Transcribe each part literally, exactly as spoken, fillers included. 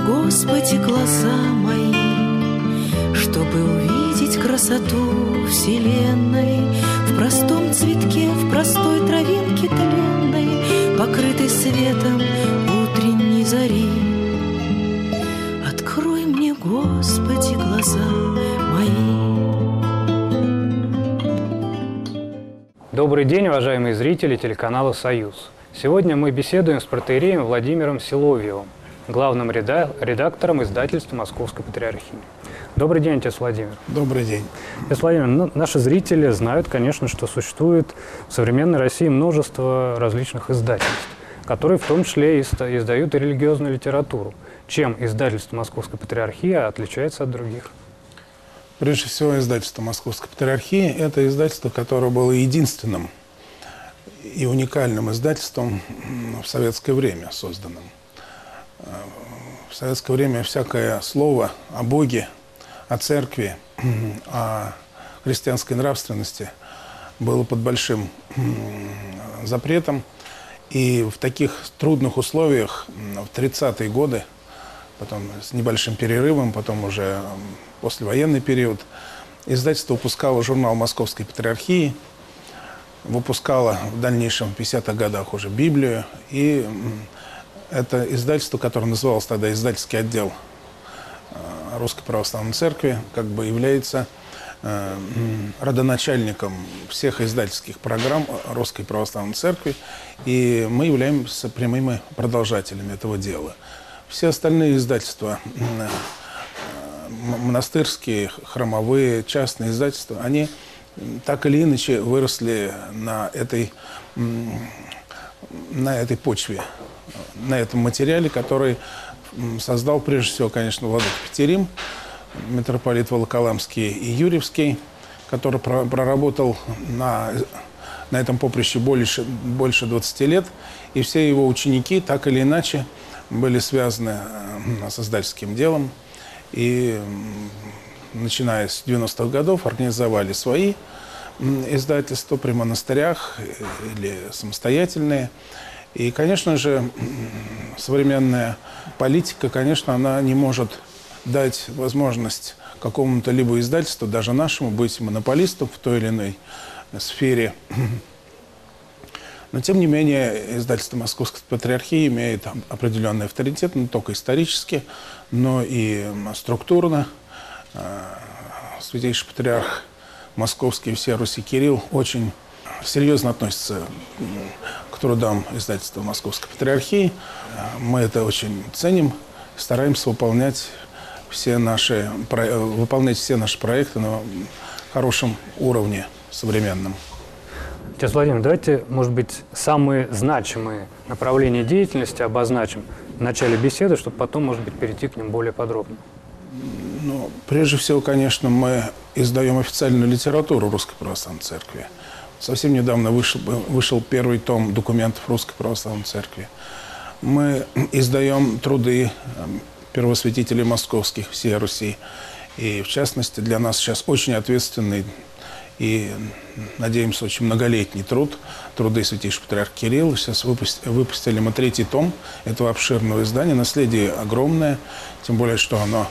Господи, глаза мои, чтобы увидеть красоту вселенной в простом цветке, в простой травинке тленной, покрытой светом утренней зари. Открой мне, Господи, глаза мои. Добрый день, уважаемые зрители телеканала «Союз». Сегодня мы беседуем с протоиереем Владимиром Силовьевым, главным редактором издательства Московской Патриархии. Добрый день, отец Владимир. Добрый день. Отец Владимир, ну, наши зрители знают, конечно, что существует в современной России множество различных издательств, которые в том числе издают и религиозную литературу. Чем издательство Московской Патриархии отличается от других? Прежде всего, издательство Московской Патриархии – это издательство, которое было единственным и уникальным издательством в советское время созданным. В советское время всякое слово о Боге, о церкви, о христианской нравственности было под большим запретом. И в таких трудных условиях в тридцатые годы, потом с небольшим перерывом, потом уже послевоенный период, издательство выпускало журнал Московской Патриархии, выпускало в дальнейшем в пятидесятых годах уже Библию. И это издательство, которое называлось тогда издательский отдел Русской Православной Церкви, как бы является родоначальником всех издательских программ Русской Православной Церкви, и мы являемся прямыми продолжателями этого дела. Все остальные издательства, монастырские, храмовые, частные издательства, они так или иначе выросли на этой, на этой почве, на этом материале, который создал прежде всего, конечно, владыка Петерим, митрополит Волоколамский и Юрьевский, который проработал на, на этом поприще больше, больше двадцати лет, и все его ученики так или иначе были связаны с издательским делом, и начиная с девяностых годов организовали свои издательства при монастырях или самостоятельные. И, конечно же, современная политика, конечно, она не может дать возможность какому-то либо издательству, даже нашему, быть монополистом в той или иной сфере. Но, тем не менее, издательство Московской Патриархии имеет определенный авторитет, не только исторически, но и структурно. Святейший Патриарх Московский и всея Руси Кирилл очень серьезно относится к трудам издательства Московской Патриархии. Мы это очень ценим, стараемся выполнять все наши, выполнять все наши проекты на хорошем уровне современном. Отец Владимир, давайте, может быть, самые значимые направления деятельности обозначим в начале беседы, чтобы потом, может быть, перейти к ним более подробно. Ну, прежде всего, конечно, мы издаем официальную литературу Русской Православной Церкви. Совсем недавно вышел, вышел первый том документов Русской Православной Церкви. Мы издаем труды первосвятителей московских всей Руси. И, в частности, для нас сейчас очень ответственный и, надеемся, очень многолетний труд, труды святейшего патриарха Кирилла. Сейчас выпустили, выпустили мы третий том этого обширного издания. Наследие огромное, тем более, что оно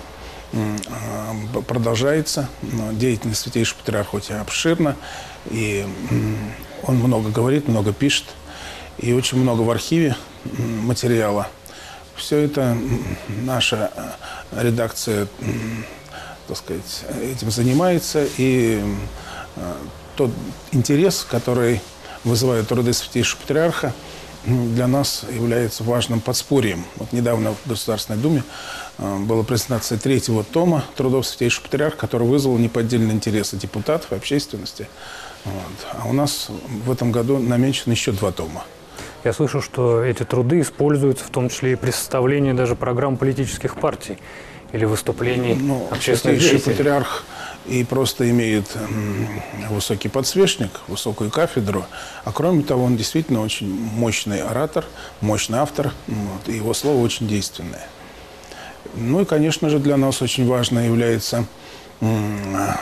продолжается. Деятельность святейшего патриарха хоть и обширна, и он много говорит, много пишет, и очень много в архиве материала. Все это наша редакция, так сказать, этим занимается, и тот интерес, который вызывает труды святейшего патриарха, для нас является важным подспорьем. Вот недавно в Государственной Думе была презентация третьего тома трудов святейшего патриарха, который вызвал неподдельный интерес депутатов и общественности. Вот. А у нас в этом году намечено еще два тома. Я слышу, что эти труды используются в том числе и при составлении даже программ политических партий или выступлений ну, общественных деятелей. Святейший патриарх и просто имеет высокий подсвечник, высокую кафедру. А кроме того, он действительно очень мощный оратор, мощный автор, вот, и его слово очень действенное. Ну и, конечно же, для нас очень важно является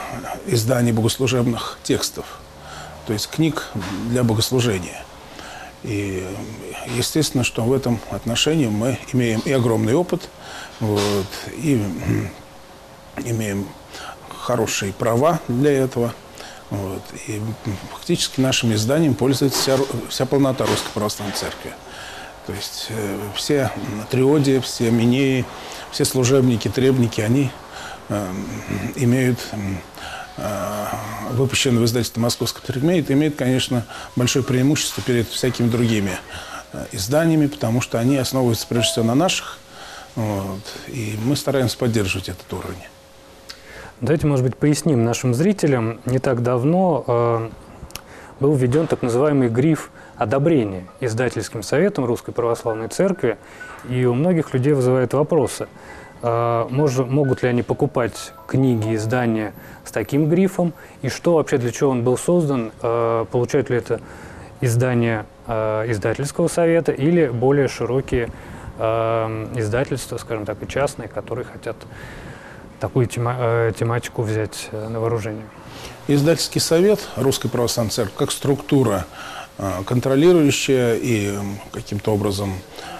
издание богослужебных текстов, то есть книг для богослужения. И естественно, что в этом отношении мы имеем и огромный опыт, вот, и имеем хорошие права для этого. Вот, и фактически нашим изданием пользуется вся, вся полнота Русской Православной Церкви. То есть э, все триодии, все минеи, все служебники, требники, они э, имеют... выпущенный в издательстве «Московская Патриархия», имеет, имеет, конечно, большое преимущество перед всякими другими изданиями, потому что они основываются прежде всего на наших, вот, и мы стараемся поддерживать этот уровень. Давайте, может быть, поясним нашим зрителям. Не так давно э, был введен так называемый гриф одобрения издательским советом Русской Православной Церкви, и у многих людей вызывает вопросы. Может, могут ли они покупать книги, издания с таким грифом, и что вообще, для чего он был создан, получают ли это издания издательского совета или более широкие издательства, скажем так, и частные, которые хотят такую тема тематику взять на вооружение. Издательский совет Русской Православной Церкви как структура, контролирующая и каким-то образом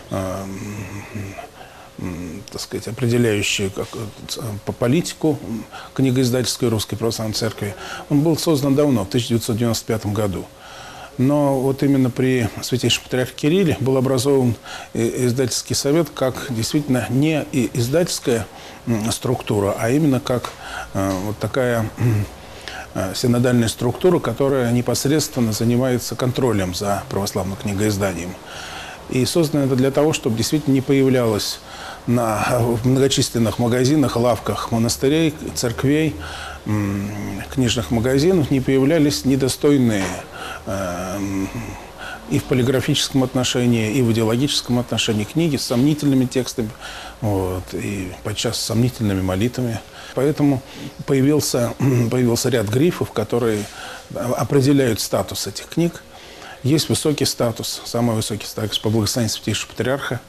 так сказать, определяющий как, по политику книгоиздательской Русской Православной Церкви, он был создан давно, в тысяча девятьсот девяносто пятом году. Но вот именно при Святейшем Патриархе Кирилле был образован издательский совет как действительно не издательская структура, а именно как вот такая синодальная структура, которая непосредственно занимается контролем за православным книгоизданием. И создано это для того, чтобы действительно не появлялось на в многочисленных магазинах, лавках монастырей, церквей, книжных магазинов не появлялись недостойные э, и в полиграфическом отношении, и в идеологическом отношении книги с сомнительными текстами, вот, и подчас с сомнительными молитвами. Поэтому появился, появился ряд грифов, которые определяют статус этих книг. Есть высокий статус, самый высокий статус по благословению Святейшего Патриарха.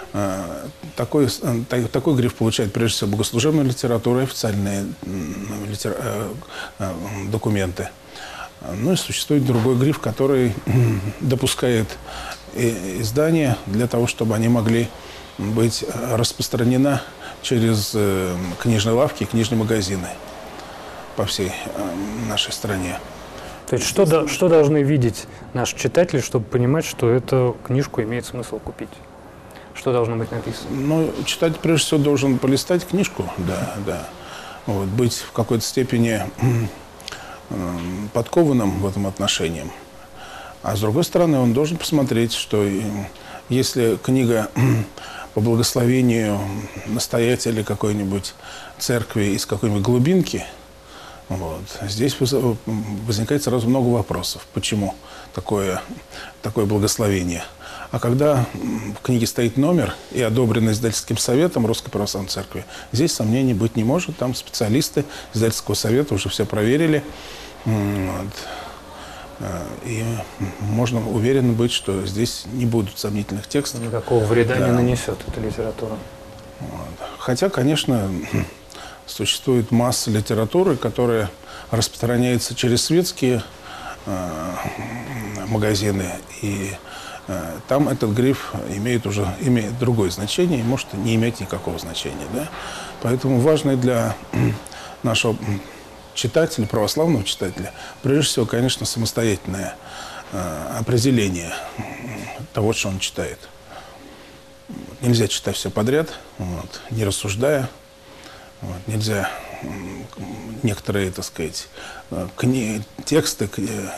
Такой, такой гриф получает прежде всего богослужебная литература и официальные литера... документы. Ну и существует другой гриф, который допускает издания для того, чтобы они могли быть распространены через книжные лавки и книжные магазины по всей нашей стране. То есть что, до, что должны видеть наши читатели, чтобы понимать, что эту книжку имеет смысл купить? Что должно быть написано? Ну, читатель прежде всего должен полистать книжку, да, да. Вот, быть в какой-то степени подкованным в этом отношении. А с другой стороны, он должен посмотреть, что если книга по благословению настоятеля какой-нибудь церкви из какой-нибудь глубинки, вот, здесь возникает сразу много вопросов. Почему такое, такое благословение? А когда в книге стоит номер и одобрен издательским советом Русской Православной Церкви, здесь сомнений быть не может. Там специалисты издательского совета уже все проверили. Вот. И можно уверенно быть, что здесь не будут сомнительных текстов. Никакого вреда да. не нанесет эта литература. Вот. Хотя, конечно, существует масса литературы, которая распространяется через светские э, магазины, и э, там этот гриф имеет уже имеет другое значение и может не иметь никакого значения. Да? Поэтому важно для нашего читателя, православного читателя, прежде всего, конечно, самостоятельное э, определение того, что он читает. Нельзя читать все подряд, вот, не рассуждая. Вот, нельзя некоторые, так сказать, кни... тексты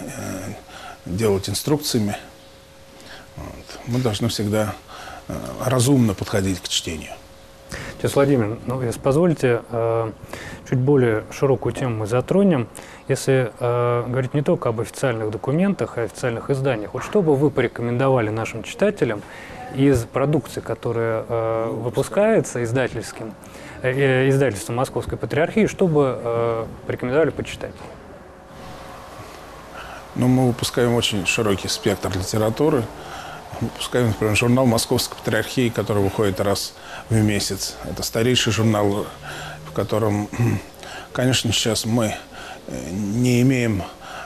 делать инструкциями. Вот. Мы должны всегда разумно подходить к чтению. Отец Владимир, ну, если позволите, чуть более широкую тему мы затронем. Если говорить не только об официальных документах, а о официальных изданиях, вот что бы вы порекомендовали нашим читателям из продукции, которая выпускается издательским, издательством Московской Патриархии, чтобы э, порекомендовали почитать? Ну, мы выпускаем очень широкий спектр литературы. Выпускаем, например, журнал Московской Патриархии, который выходит раз в месяц. Это старейший журнал, в котором, конечно, сейчас мы не имеем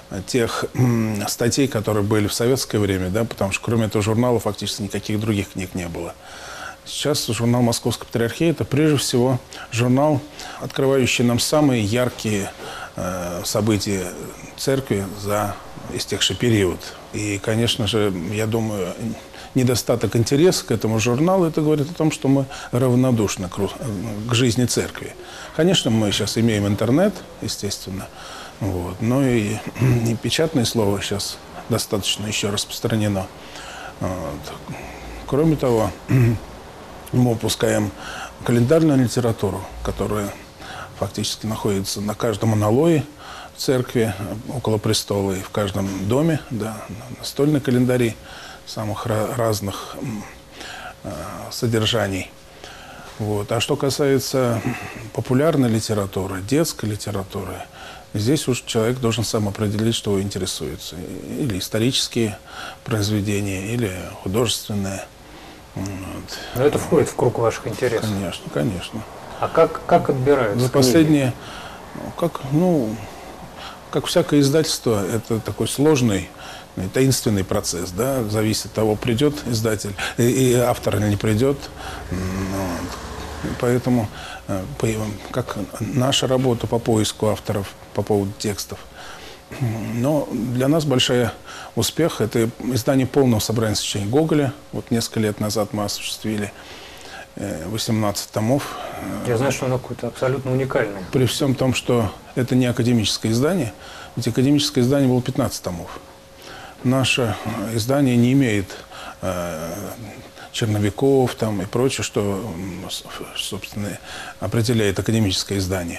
тех м, статей, которые были в советское время, да, потому что кроме этого журнала фактически никаких других книг не было. Сейчас журнал «Московская патриархия» – это прежде всего журнал, открывающий нам самые яркие э, события церкви за истекший период. И, конечно же, я думаю, недостаток интереса к этому журналу – это говорит о том, что мы равнодушны к, к жизни церкви. Конечно, мы сейчас имеем интернет, естественно, вот, но и, и печатное слово сейчас достаточно еще распространено. Вот. Кроме того, мы выпускаем календарную литературу, которая фактически находится на каждом аналое церкви, около престола и в каждом доме, да, настольные календари самых разных э, содержаний. Вот. А что касается популярной литературы, детской литературы, здесь уж человек должен сам определить, что его интересуется. Или исторические произведения, или художественные. Вот. Но это входит в круг ваших интересов. Конечно, конечно. А как, как отбираются За последние, как, ну, как всякое издательство, это такой сложный, таинственный процесс, да, зависит от того, придет издатель, и, и автор или не придет. Вот. Поэтому, как наша работа по поиску авторов по поводу текстов. Но для нас большой успех – это издание полного собрания сочинений Гоголя. Вот несколько лет назад мы осуществили восемнадцать томов. Я знаю, что оно какое-то абсолютно уникальное. При всем том, что это не академическое издание, ведь академическое издание было пятнадцать томов. Наше издание не имеет э, черновиков там, и прочее, что, собственно, определяет академическое издание.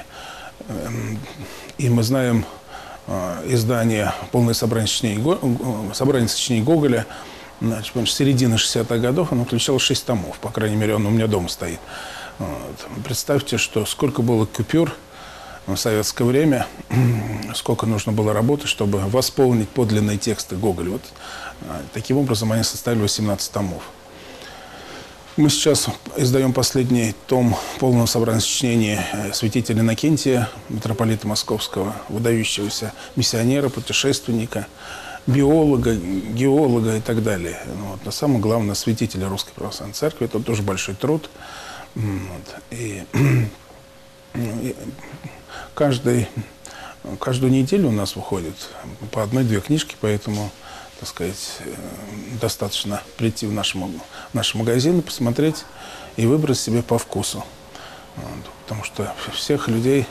И мы знаем издание «Полное собрание сочинений, собрание сочинений Гоголя», значит, с середины шестидесятых годов, оно включало шесть томов, по крайней мере, он у меня дома стоит. Вот. Представьте, что сколько было купюр в советское время, сколько нужно было работать, чтобы восполнить подлинные тексты Гоголя. Вот. Таким образом, они составили восемнадцать томов. Мы сейчас издаем последний том полного собрания сочинений святителя Иннокентия, митрополита Московского, выдающегося миссионера, путешественника, биолога, геолога и так далее. Вот. Но самое главное, святителя Русской Православной Церкви. Это тоже большой труд. Вот. И, и каждый, каждую неделю у нас выходит по одной-две книжки, поэтому, так сказать, достаточно прийти в наш, в наш магазин, посмотреть и выбрать себе по вкусу. Вот. Потому что всех людей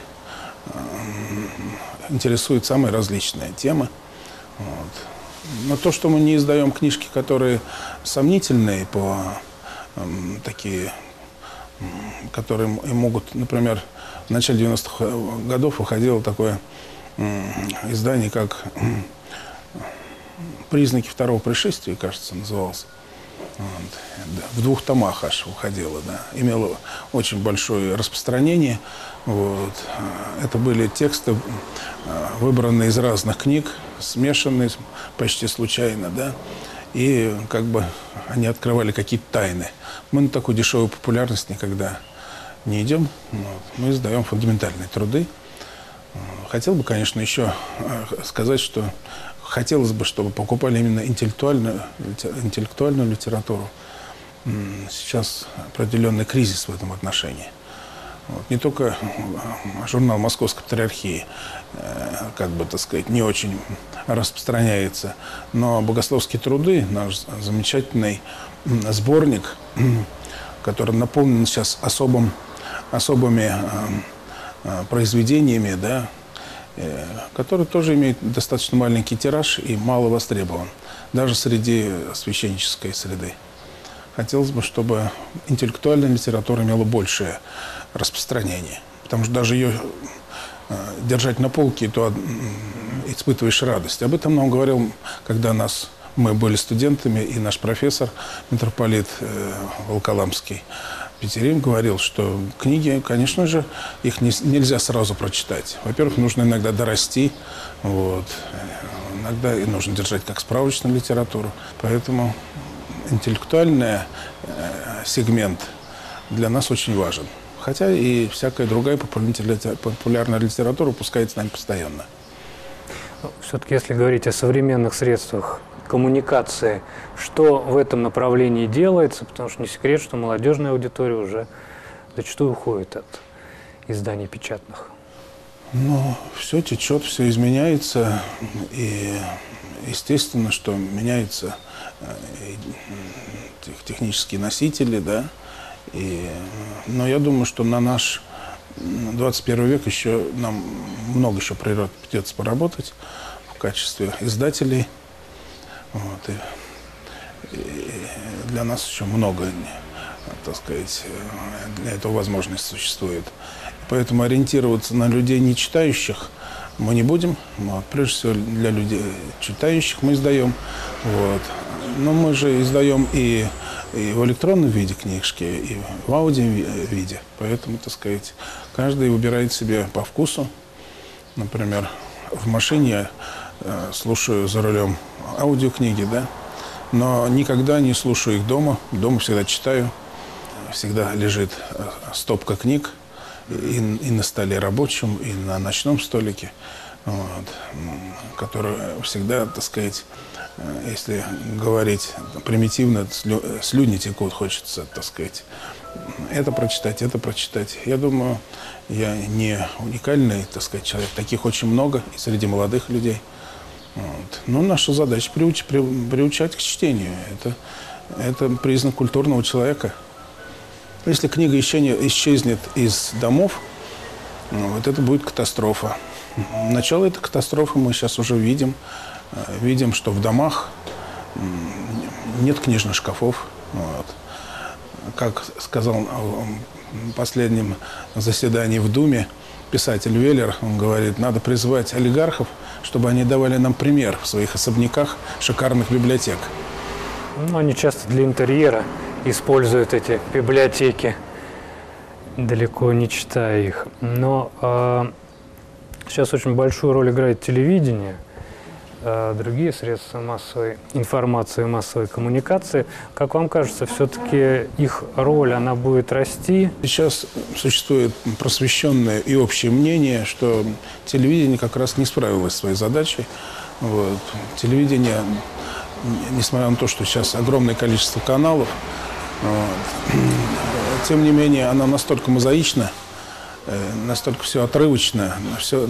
интересуют самые различные темы. Вот. Но то, что мы не издаем книжки, которые сомнительные, по э, такие, которые могут, например, в начале девяностых годов выходило такое э, издание, как э, «Признаки второго пришествия», кажется, называлось. Вот. В двух томах аж выходило, да. Имело очень большое распространение. Вот. Это были тексты, выбранные из разных книг, смешанные почти случайно, да. И как бы они открывали какие-то тайны. Мы на такую дешевую популярность никогда не идем. Вот. Мы издаем фундаментальные труды. Хотел бы, конечно, еще сказать, что хотелось бы, чтобы покупали именно интеллектуальную, интеллектуальную литературу. Сейчас определенный кризис в этом отношении. Вот. Не только журнал «Московской патриархии», как бы, так сказать, не очень распространяется, но богословские труды, наш замечательный сборник, который наполнен сейчас особым, особыми произведениями, да, который тоже имеет достаточно маленький тираж и мало востребован, даже среди священнической среды. Хотелось бы, чтобы интеллектуальная литература имела большее распространение, потому что даже ее держать на полке, то испытываешь радость. Об этом нам говорил, когда нас, мы были студентами, и наш профессор, митрополит Волоколамский Петерим, говорил, что книги, конечно же, их не, нельзя сразу прочитать. Во-первых, нужно иногда дорасти, вот. Иногда и нужно держать как справочную литературу. Поэтому интеллектуальный э, сегмент для нас очень важен. Хотя и всякая другая популярная литература выпускается с нами постоянно. Все-таки, если говорить о современных средствах коммуникации, что в этом направлении делается, потому что не секрет, что молодежная аудитория уже зачастую уходит от изданий печатных. Ну, все течет, все изменяется, и естественно, что меняются технические носители, да, и, но я думаю, что на наш двадцать первый век еще нам много еще придется поработать в качестве издателей. Вот, и, и для нас еще много, так сказать, для этого возможность существует. Поэтому ориентироваться на людей, не читающих, мы не будем. Вот, прежде всего, для людей читающих мы издаем. Вот. Но мы же издаем и, и в электронном виде книжки, и в аудио-виде. Поэтому, так сказать, каждый выбирает себе по вкусу. Например, в машине я э, слушаю за рулем аудиокниги, да, но никогда не слушаю их дома. Дома всегда читаю. Всегда лежит стопка книг. И, и на столе рабочем, и на ночном столике, вот, который всегда, так сказать, если говорить примитивно, слю, слюни текут, хочется, так сказать, это прочитать, это прочитать. Я думаю, я не уникальный, так сказать, человек. Таких очень много и среди молодых людей. Вот. Но наша задача приуч, при, приучать к чтению. Это, это признак культурного человека. Если книга исчезнет из домов, вот это будет катастрофа. Начало этой катастрофы мы сейчас уже видим. Видим, что в домах нет книжных шкафов. Вот. Как сказал в последнем заседании в Думе писатель Веллер, он говорит, надо призвать олигархов, чтобы они давали нам пример в своих особняках шикарных библиотек. Ну, они часто для интерьера используют эти библиотеки, далеко не читая их. Но э, сейчас очень большую роль играет телевидение, э, другие средства массовой информации, массовой коммуникации. Как вам кажется, все-таки их роль, она будет расти? Сейчас существует просвещенное и общее мнение, что телевидение как раз не справилось со своей задачей. Вот. Телевидение, несмотря на то, что сейчас огромное количество каналов, вот, тем не менее, оно настолько мозаично, настолько все отрывочно, все,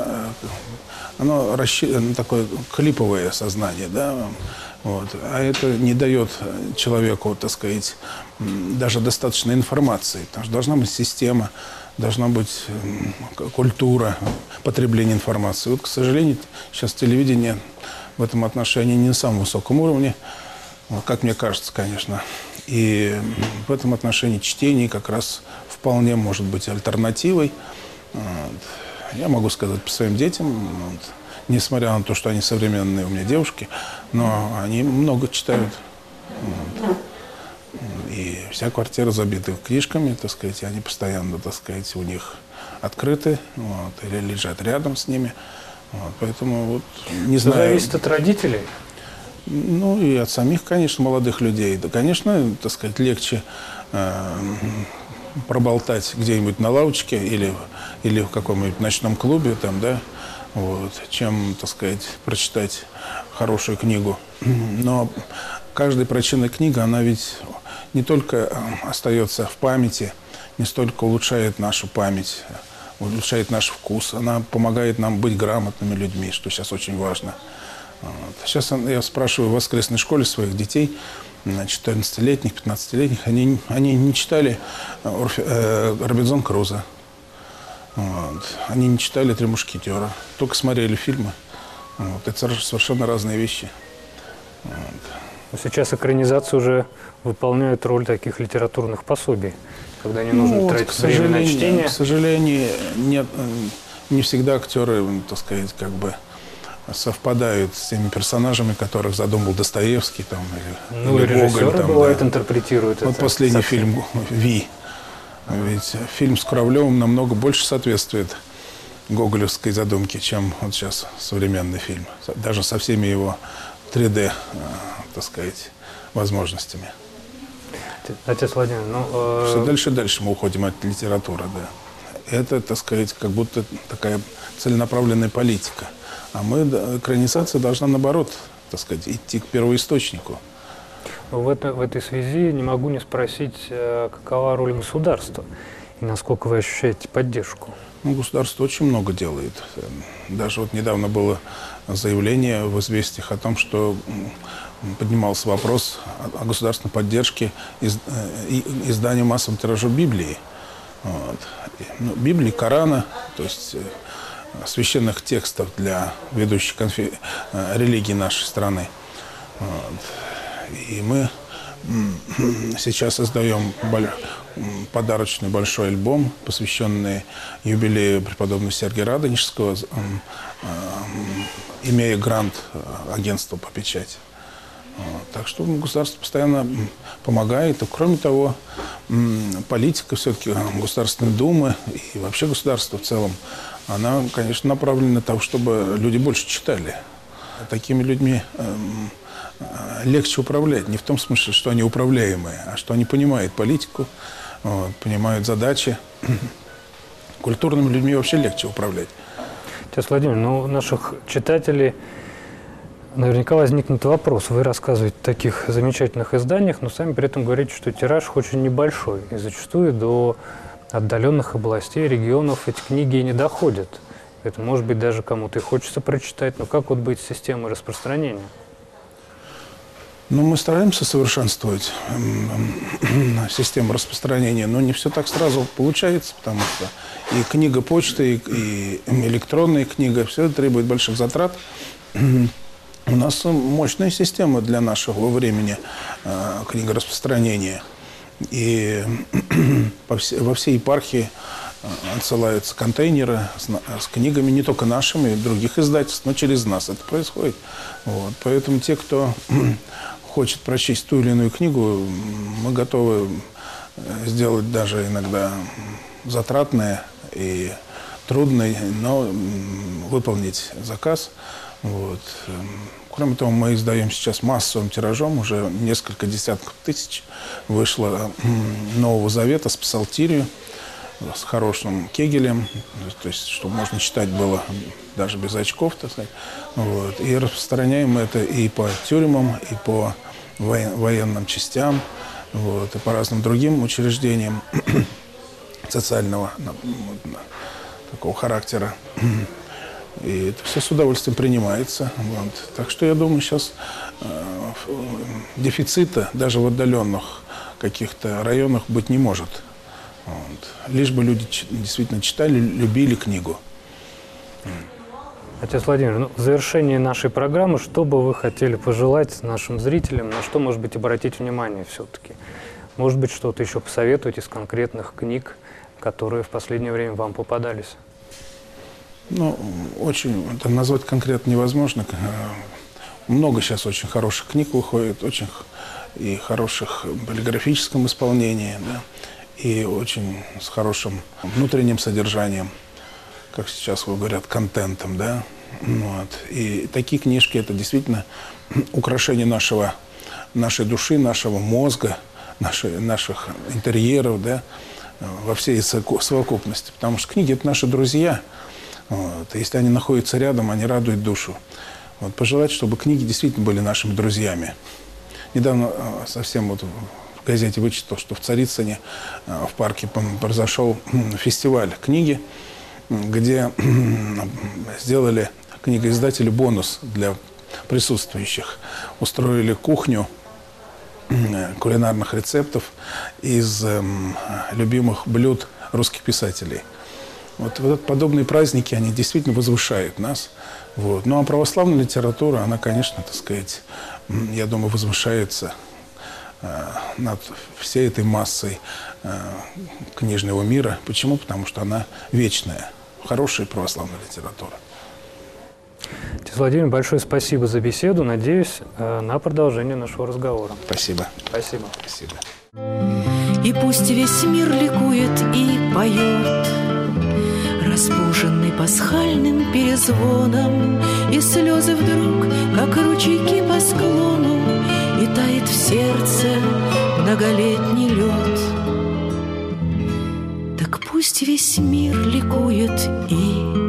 оно рассчитано, такое клиповое сознание, да, вот, а это не дает человеку, так сказать, даже достаточной информации, потому что должна быть система, должна быть культура потребления информации. Вот, к сожалению, сейчас телевидение в этом отношении не на самом высоком уровне, как мне кажется, конечно. И в этом отношении чтение как раз вполне может быть альтернативой. Вот. Я могу сказать по своим детям, вот, несмотря на то, что они современные у меня девушки, но они много читают. Вот. И вся квартира забита книжками, так сказать, и они постоянно, так сказать, у них открыты, вот, или лежат рядом с ними. Вот. Поэтому вот не знаю. Зависит от родителей. Ну, и от самих, конечно, молодых людей. Да, конечно, так сказать, легче э, проболтать где-нибудь на лавочке или, или в каком-нибудь ночном клубе, там, да, вот, чем, так сказать, прочитать хорошую книгу. Но каждая прочитанная книга, она ведь не только остается в памяти, не столько улучшает нашу память, улучшает наш вкус, она помогает нам быть грамотными людьми, что сейчас очень важно. Вот. Сейчас я спрашиваю в воскресной школе своих детей, четырнадцатилетних, пятнадцатилетних, они, они не читали э, Робинзон Крузо, вот. Они не читали «Три мушкетера», только смотрели фильмы. Вот. Это совершенно разные вещи. Вот. Сейчас экранизации уже выполняют роль таких литературных пособий, когда не нужно ну, тратить вот, время на чтение. К сожалению, нет, не всегда актеры, так сказать, как бы совпадают с теми персонажами, которых задумал Достоевский, там, или, ну, или режиссеры, Гоголь, там, бывает, да. интерпретируют вот это. Последний совсем. фильм «Ви». Ведь фильм с Куравлевым намного больше соответствует гоголевской задумке, чем вот сейчас современный фильм. Даже со всеми его три дэ, так сказать, возможностями. Отец Владимир, ну... Э... Все дальше и дальше мы уходим от литературы, да. Это, так сказать, как будто такая целенаправленная политика. А мы, экранизация должна, наоборот, так сказать, идти к первоисточнику. В, это, в этой связи не могу не спросить, какова роль государства и насколько вы ощущаете поддержку? Ну, государство очень много делает. Даже вот недавно было заявление в «Известиях» о том, что поднимался вопрос о государственной поддержке из, издания массовым тиражом Библии. Вот. Ну, Библии, Корана, то есть священных текстов для ведущих конфи... религий нашей страны. Вот. И мы сейчас создаем подарочный большой альбом, посвященный юбилею преподобного Сергия Радонежского, имея грант агентства по печати. Так что государство постоянно помогает. И, кроме того, политика все-таки Государственной Думы и вообще государство в целом, она, конечно, направлена на то, чтобы люди больше читали. Такими людьми легче управлять. Не в том смысле, что они управляемые, а что они понимают политику, вот, понимают задачи. Культурными людьми вообще легче управлять. Отец Владимир, ну, у наших читателей наверняка возникнет вопрос. Вы рассказываете о таких замечательных изданиях, но сами при этом говорите, что тираж очень небольшой. И зачастую до отдаленных областей, регионов эти книги и не доходят. Это, может быть, даже кому-то и хочется прочитать. Но как вот быть с системой распространения? Ну, мы стараемся совершенствовать систему распространения, но не все так сразу получается, потому что и книга почты, и электронная книга, все это требует больших затрат. У нас мощная система для нашего времени книгораспространения. И во всей епархии отсылаются контейнеры с, с книгами, не только нашими, других издательств, но через нас это происходит. Вот. Поэтому те, кто хочет прочесть ту или иную книгу, мы готовы сделать даже иногда затратное и трудное, но выполнить заказ. Вот. Кроме того, мы издаем сейчас массовым тиражом, уже несколько десятков тысяч вышло Нового Завета с псалтирью, с хорошим кегелем, то есть, чтобы можно читать было даже без очков, так сказать. Вот. И распространяем мы это и по тюрьмам, и по военным частям, вот, и по разным другим учреждениям социального такого характера. И это все с удовольствием принимается. Вот. Так что я думаю, сейчас э, дефицита даже в отдаленных каких-то районах быть не может. Вот. Лишь бы люди действительно читали, любили книгу. Отец Владимир, ну, в завершении нашей программы, что бы вы хотели пожелать нашим зрителям, на что, может быть, обратить внимание все-таки? Может быть, что-то еще посоветуете из конкретных книг, которые в последнее время вам попадались? Ну, очень, это назвать конкретно невозможно. Много сейчас очень хороших книг выходит, очень и хороших в полиграфическом исполнении, да, и очень с хорошим внутренним содержанием, как сейчас говорят, контентом, да. Вот. И такие книжки – это действительно украшение нашего, нашей души, нашего мозга, нашей, наших интерьеров, да, во всей совокупности. Потому что книги – это наши друзья. Вот. Если они находятся рядом, они радуют душу. Вот. Пожелать, чтобы книги действительно были нашими друзьями. Недавно совсем вот в газете вычитал, что в Царицыне в парке произошел фестиваль книги, где сделали книгоиздатели бонус для присутствующих. Устроили кухню кулинарных рецептов из любимых блюд русских писателей. Вот, вот подобные праздники, они действительно возвышают нас. Вот. Ну а православная литература, она, конечно, так сказать, я думаю, возвышается э, над всей этой массой э, книжного мира. Почему? Потому что она вечная. Хорошая православная литература. Отец Владимир, большое спасибо за беседу. Надеюсь э, на продолжение нашего разговора. Спасибо. Спасибо. Спасибо. И пусть весь мир ликует и поет, разбуженный пасхальным перезвоном, и слезы вдруг, как ручейки по склону, и тает в сердце многолетний лед. Так пусть весь мир ликует и